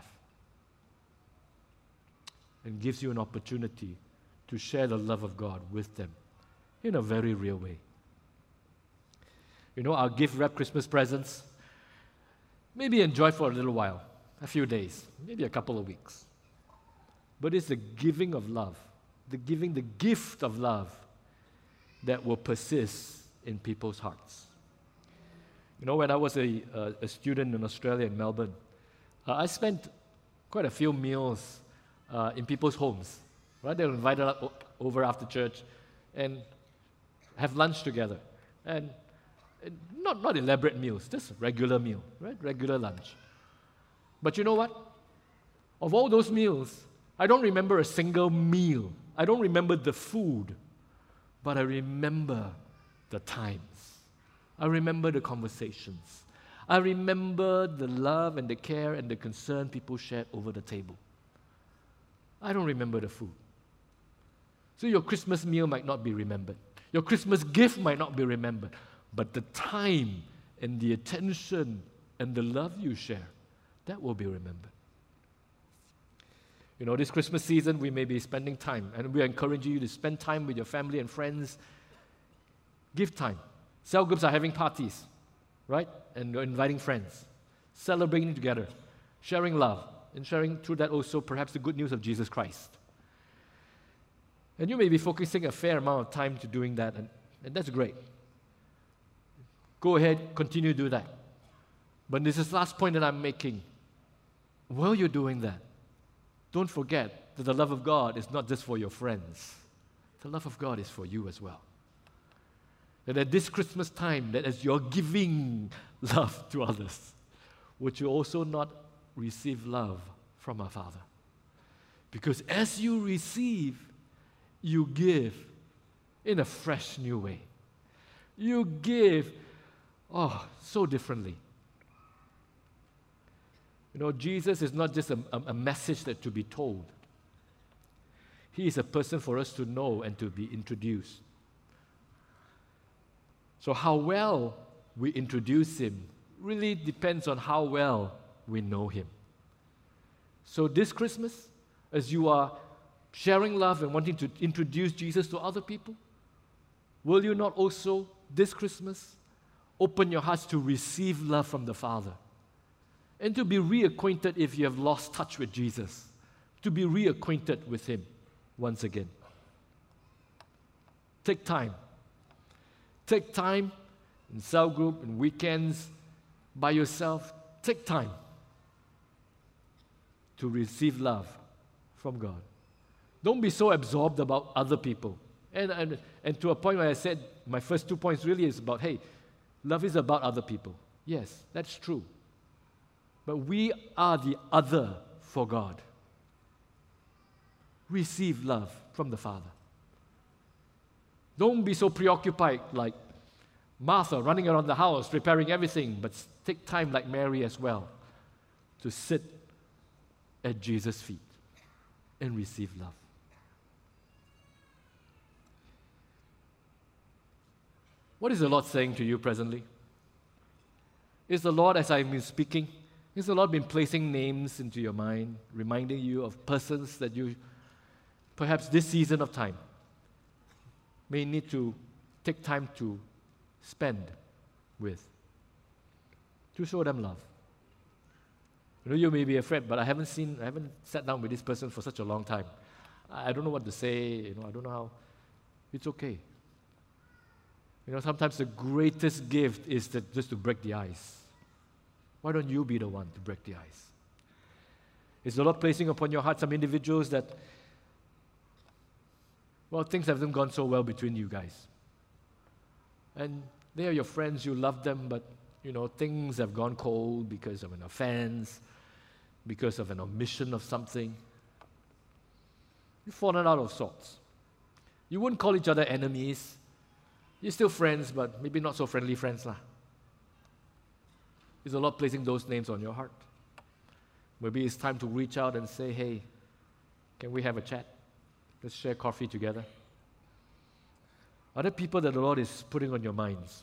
and gives you an opportunity to share the love of God with them in a very real way. You know, our gift wrap Christmas presents, maybe enjoy for a little while, a few days, maybe a couple of weeks. But it's the giving of love, the giving the gift of love that will persist in people's hearts. You know, when I was a, a, a student in Australia, in Melbourne, uh, I spent quite a few meals uh, in people's homes. Right? They were invited up, over after church and have lunch together. And, and not, not elaborate meals, just a regular meal, right? Regular lunch. But you know what? Of all those meals, I don't remember a single meal. I don't remember the food, but I remember the times. I remember the conversations. I remember the love and the care and the concern people shared over the table. I don't remember the food. So your Christmas meal might not be remembered. Your Christmas gift might not be remembered. But the time and the attention and the love you share, that will be remembered. You know, this Christmas season, we may be spending time, and we are encouraging you to spend time with your family and friends. Give time. Cell groups are having parties, right? And you're inviting friends, celebrating together, sharing love, and sharing through that also perhaps the good news of Jesus Christ. And you may be focusing a fair amount of time to doing that, and, and that's great. Go ahead, continue to do that. But this is the last point that I'm making. While you're doing that, don't forget that the love of God is not just for your friends. The love of God is for you as well. That at this Christmas time, that as you're giving love to others, would you also not receive love from our Father? Because as you receive, you give in a fresh new way. You give, oh, so differently. You know, Jesus is not just a, a, a message that to be told. He is a person for us to know and to be introduced. So how well we introduce Him really depends on how well we know Him. So this Christmas, as you are sharing love and wanting to introduce Jesus to other people, will you not also, this Christmas, open your hearts to receive love from the Father? And to be reacquainted if you have lost touch with Jesus, to be reacquainted with Him once again. Take time. Take time in cell group, in weekends, by yourself. Take time to receive love from God. Don't be so absorbed about other people. And, and, and to a point where I said, my first two points really is about, hey, love is about other people. Yes, that's true. But we are the other for God. Receive love from the Father. Don't be so preoccupied like Martha running around the house, preparing everything, but take time like Mary as well to sit at Jesus' feet and receive love. What is the Lord saying to you presently? Is the Lord, as I've been speaking, has the Lord been placing names into your mind, reminding you of persons that you, perhaps this season of time, may need to take time to spend with, to show them love? You know, you may be afraid, but I haven't seen, I haven't sat down with this person for such a long time. I don't know what to say, you know, I don't know how. It's okay. You know, sometimes the greatest gift is to, just to break the ice. Why don't you be the one to break the ice? Is the Lord placing upon your heart some individuals that, well, things haven't gone so well between you guys? And they are your friends, you love them, but, you know, things have gone cold because of an offense, because of an omission of something. You've fallen out of sorts. You wouldn't call each other enemies. You're still friends, but maybe not so friendly friends lah. Is the Lord placing those names on your heart? Maybe it's time to reach out and say, hey, can we have a chat? Let's share coffee together. Are there people that the Lord is putting on your minds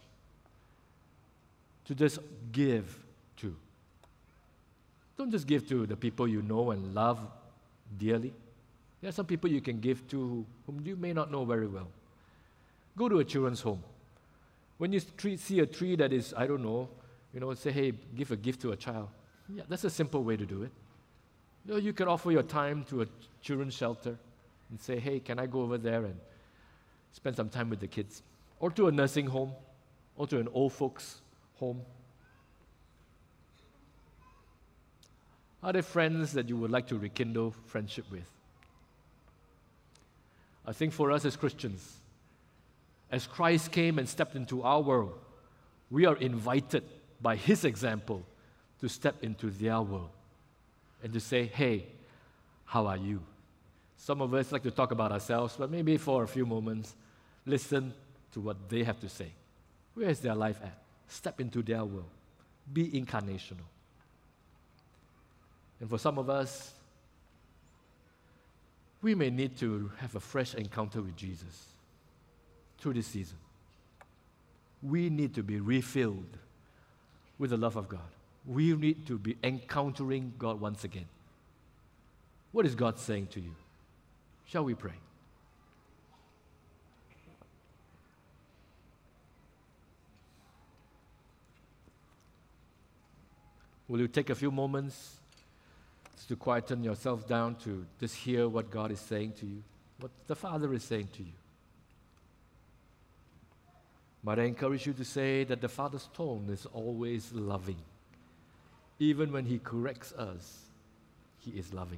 to just give to? Don't just give to the people you know and love dearly. There are some people you can give to whom you may not know very well. Go to a children's home. When you tree, see a tree that is, I don't know, you know, say, hey, give a gift to a child. Yeah, that's a simple way to do it. You know, you can offer your time to a children's shelter and say, hey, can I go over there and spend some time with the kids? Or to a nursing home, or to an old folks' home. Are there friends that you would like to rekindle friendship with? I think for us as Christians, as Christ came and stepped into our world, we are invited by His example to step into their world and to say, hey, how are you? Some of us like to talk about ourselves, but maybe for a few moments, listen to what they have to say. Where is their life at? Step into their world. Be incarnational. And for some of us, we may need to have a fresh encounter with Jesus through this season. We need to be refilled with the love of God. We need to be encountering God once again. What is God saying to you? Shall we pray? Will you take a few moments to quieten yourself down to just hear what God is saying to you, what the Father is saying to you? Might I encourage you to say that the Father's tone is always loving. Even when He corrects us, He is loving.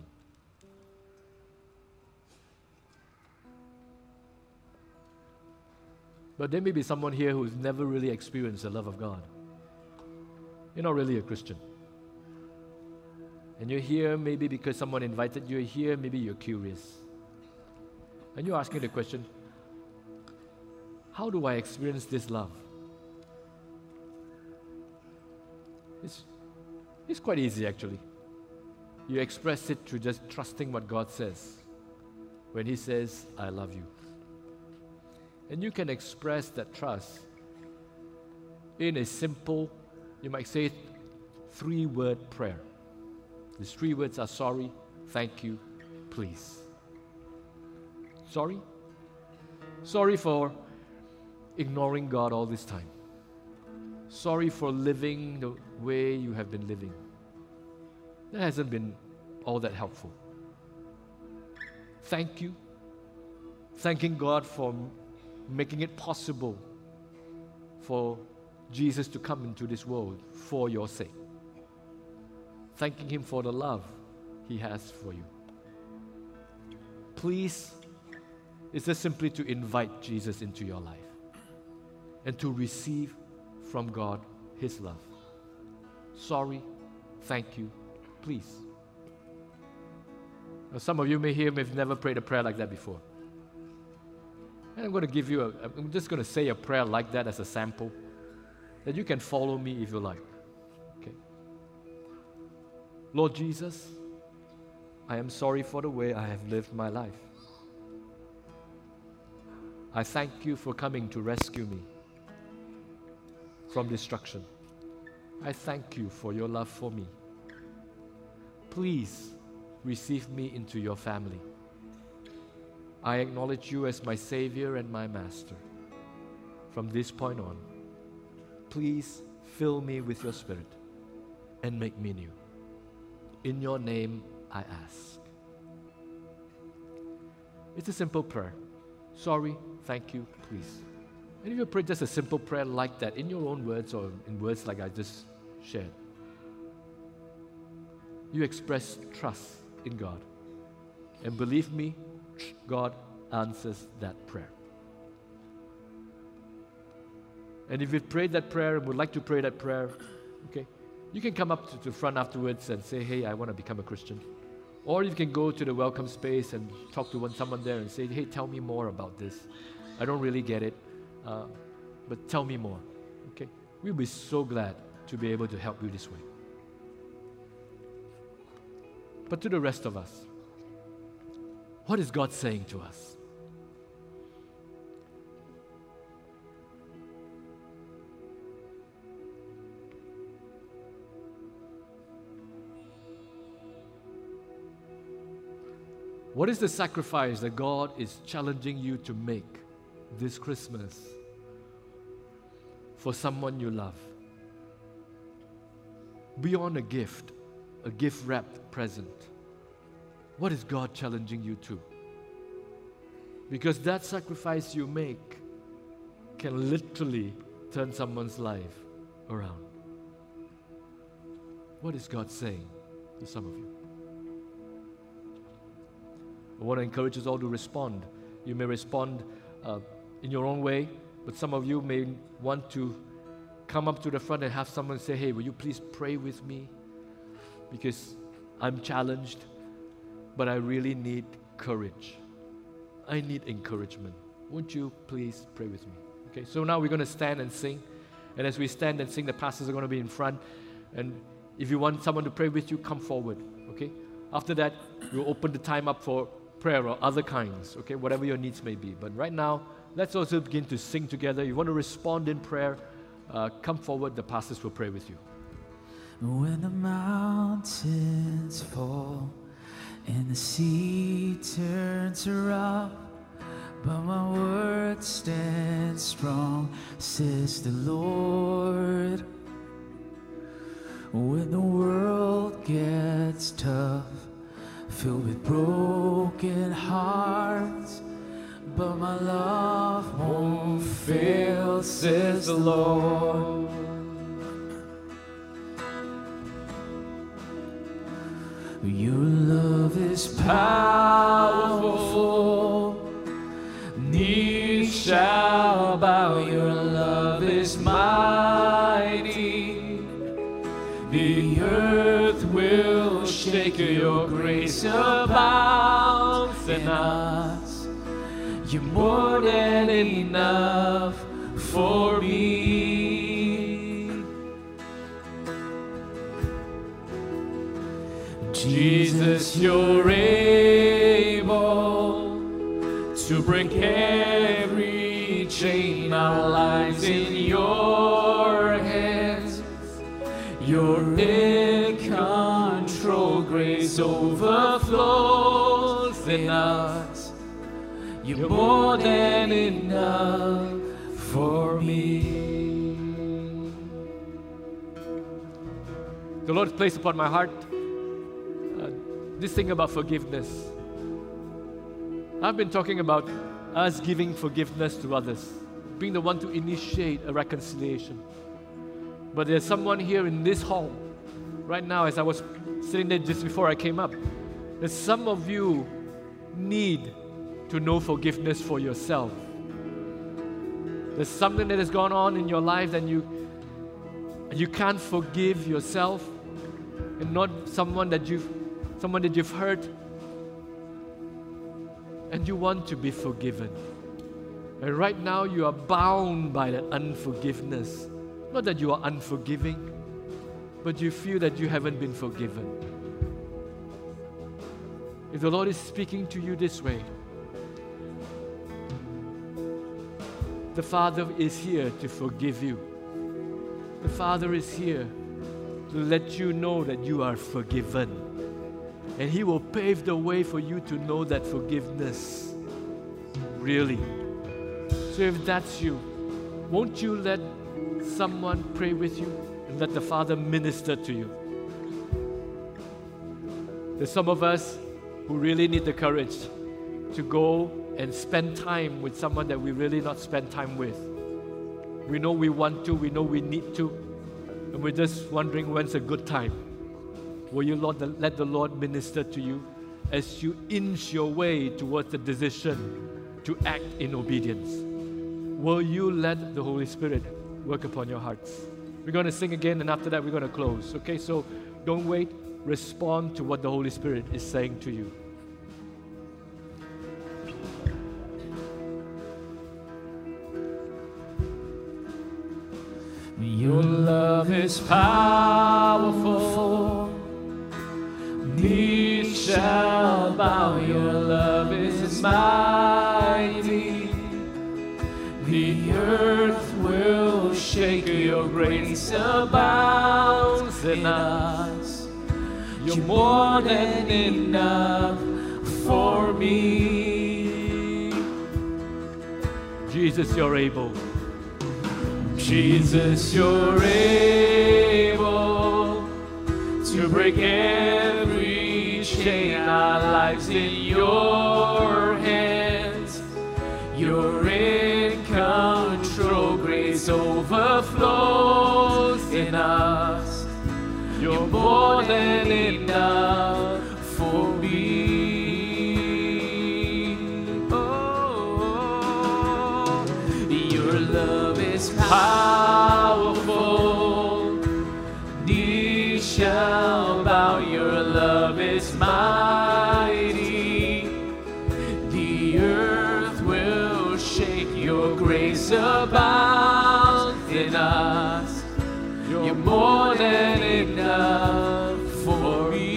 But there may be someone here who's never really experienced the love of God. You're not really a Christian. And you're here maybe because someone invited you here, maybe you're curious. And you're asking the question, how do I experience this love? It's, it's quite easy actually. You express it through just trusting what God says. When He says, I love you. And you can express that trust in a simple, you might say, three-word prayer. These three words are sorry, thank you, please. Sorry? Sorry for ignoring God all this time. Sorry for living the way you have been living. That hasn't been all that helpful. Thank you. Thanking God for making it possible for Jesus to come into this world for your sake. Thanking Him for the love He has for you. Please, it's just simply to invite Jesus into your life and to receive from God His love. Sorry, thank you, please. Now, some of you may hear me have never prayed a prayer like that before. And I'm going to give you a, I'm just going to say a prayer like that as a sample that you can follow me if you like. Okay? Lord Jesus, I am sorry for the way I have lived my life. I thank you for coming to rescue me from destruction. I thank you for your love for me. Please receive me into your family. I acknowledge you as my Savior and my Master. From this point on, please fill me with your Spirit and make me new. In your name I ask. It's a simple prayer. Sorry, thank you, please. And if you pray just a simple prayer like that, in your own words or in words like I just shared, you express trust in God. And believe me, God answers that prayer. And if you've prayed that prayer and would like to pray that prayer, okay, you can come up to the front afterwards and say, hey, I want to become a Christian. Or you can go to the welcome space and talk to one, someone there and say, hey, tell me more about this. I don't really get it, uh, but tell me more. Okay? We'll be so glad to be able to help you this way. But to the rest of us, what is God saying to us? What is the sacrifice that God is challenging you to make this Christmas for someone you love? Beyond a gift, a gift-wrapped present, what is God challenging you to? Because that sacrifice you make can literally turn someone's life around. What is God saying to some of you? I want to encourage us all to respond. You may respond uh, in your own way, but some of you may want to come up to the front and have someone say, hey, will you please pray with me? Because I'm challenged, but I really need courage. I need encouragement. Won't you please pray with me? Okay, so now we're going to stand and sing. And as we stand and sing, the pastors are going to be in front. And if you want someone to pray with you, come forward. Okay? After that, we'll open the time up for prayer or other kinds, okay, whatever your needs may be. But right now, let's also begin to sing together. You want to respond in prayer, uh, come forward, the pastors will pray with you. When the mountains fall and the sea turns rough, but my word stands strong, says the Lord. When the world gets tough, filled with broken hearts, but my love won't fail, says the Lord. Your love is powerful, knees shall bow, your love is mighty, the earth will shake, your grace abounds in us, you're more than enough for me. Jesus, you're able to break every chain, our lives in your hands. You're in control, grace overflows in us. You're more than enough for me. The Lord has placed upon my heart uh, this thing about forgiveness. I've been talking about us giving forgiveness to others, being the one to initiate a reconciliation. But there's someone here in this hall right now, as I was sitting there just before I came up, that some of you need to know forgiveness for yourself. There's something that has gone on in your life and you, and you can't forgive yourself, and not someone that you've, someone that you've hurt, and you want to be forgiven. And right now you are bound by that unforgiveness. Not that you are unforgiving, but you feel that you haven't been forgiven. If the Lord is speaking to you this way, the Father is here to forgive you. The Father is here to let you know that you are forgiven. And He will pave the way for you to know that forgiveness, really. So if that's you, won't you let someone pray with you and let the Father minister to you? There's some of us who really need the courage to go and spend time with someone that we really not spend time with. We know we want to, we know we need to, and we're just wondering when's a good time. Will you, Lord, let the Lord minister to you as you inch your way towards the decision to act in obedience? Will you let the Holy Spirit work upon your hearts? We're going to sing again, and after that we're going to close. Okay, so don't wait. Respond to what the Holy Spirit is saying to you. Your love is powerful. Knees shall bow. Your love is mighty. The earth will shake. Your grace abounds in us. You're more than enough for me. Jesus, you're able. Jesus, you're able to break every chain. Our lives in your hands. You're in control. Grace overflows in us. You're more than enough for me. Oh, your love is powerful. Knees shall bow. Your love is mighty. The earth will shake. Your grace abounds in us. You're more than enough for me.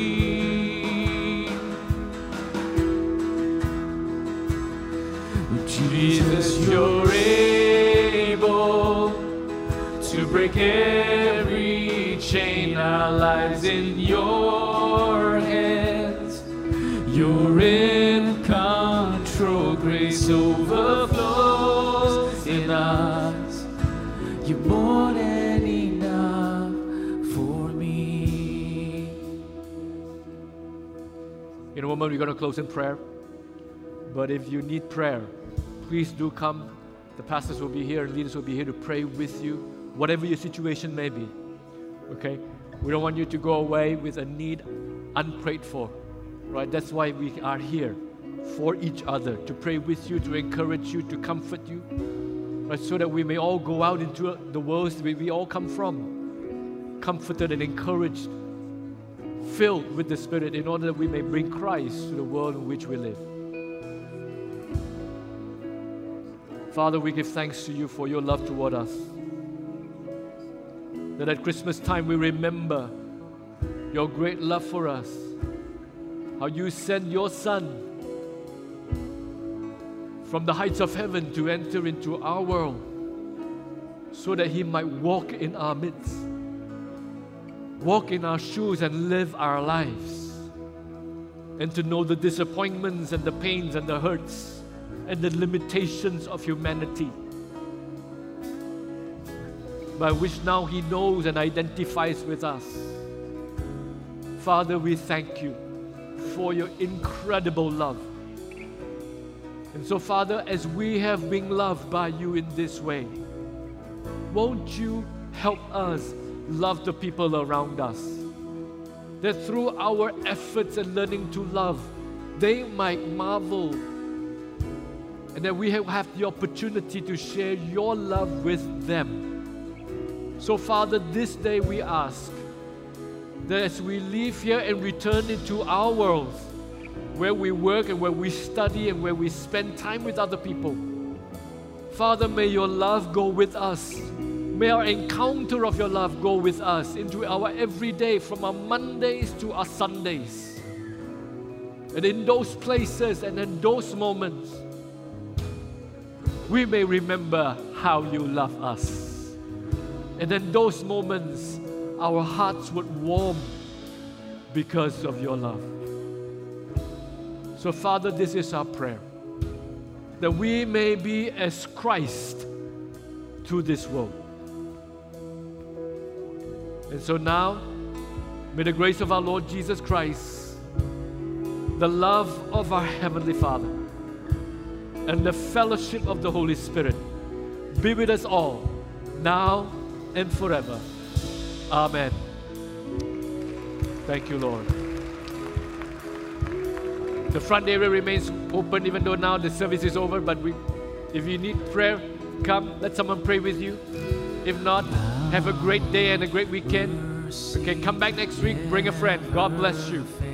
Jesus, you're able to break every chain. Our lives in your hands. You're in control. Grace overflows in us. You're more than enough for me. In a moment, we're going to close in prayer. But if you need prayer, please do come. The pastors will be here and leaders will be here to pray with you, whatever your situation may be. Okay? We don't want you to go away with a need unprayed for. Right? That's why we are here for each other, to pray with you, to encourage you, to comfort you. Right? So that we may all go out into the world where we all come from, comforted and encouraged, filled with the Spirit, in order that we may bring Christ to the world in which we live. Father, we give thanks to you for your love toward us. That at Christmas time we remember your great love for us. How you sent your Son from the heights of heaven to enter into our world so that he might walk in our midst, walk in our shoes and live our lives, and to know the disappointments and the pains and the hurts and the limitations of humanity, by which now he knows and identifies with us. Father, we thank you for your incredible love. And so, Father, as we have been loved by you in this way, won't you help us love the people around us? That through our efforts and learning to love, they might marvel, and that we have the opportunity to share your love with them. So, Father, this day we ask that as we leave here and return into our world, where we work and where we study and where we spend time with other people, Father, may your love go with us. May our encounter of your love go with us into our everyday, from our Mondays to our Sundays. And in those places and in those moments, we may remember how you love us. And in those moments, our hearts would warm because of your love. So, Father, this is our prayer, that we may be as Christ to this world. And so now, may the grace of our Lord Jesus Christ, the love of our Heavenly Father, and the fellowship of the Holy Spirit be with us all, now and forever. Amen. Thank you, Lord. The front area remains open even though now the service is over, but we, if you need prayer, come, let someone pray with you. If not, have a great day and a great weekend. Okay, come back next week, bring a friend. God bless you.